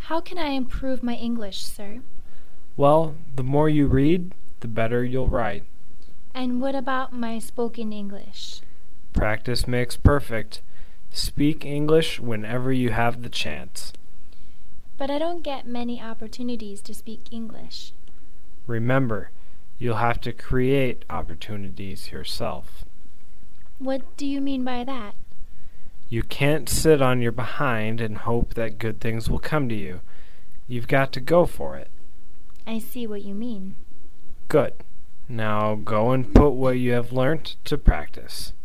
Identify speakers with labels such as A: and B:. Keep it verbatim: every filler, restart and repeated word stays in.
A: How can I improve my English, sir?
B: Well, the more you read, the better you'll write.
A: And what about my spoken English?
B: Practice makes perfect. Speak English whenever you have the chance.
A: But I don't get many opportunities to speak English.
B: Remember, you'll have to create opportunities yourself.
A: What do you mean by that?
B: You can't sit on your behind and hope that good things will come to you. You've got to go for it.
A: I see what you mean.
B: Good. Now go and put what you have learnt to practice.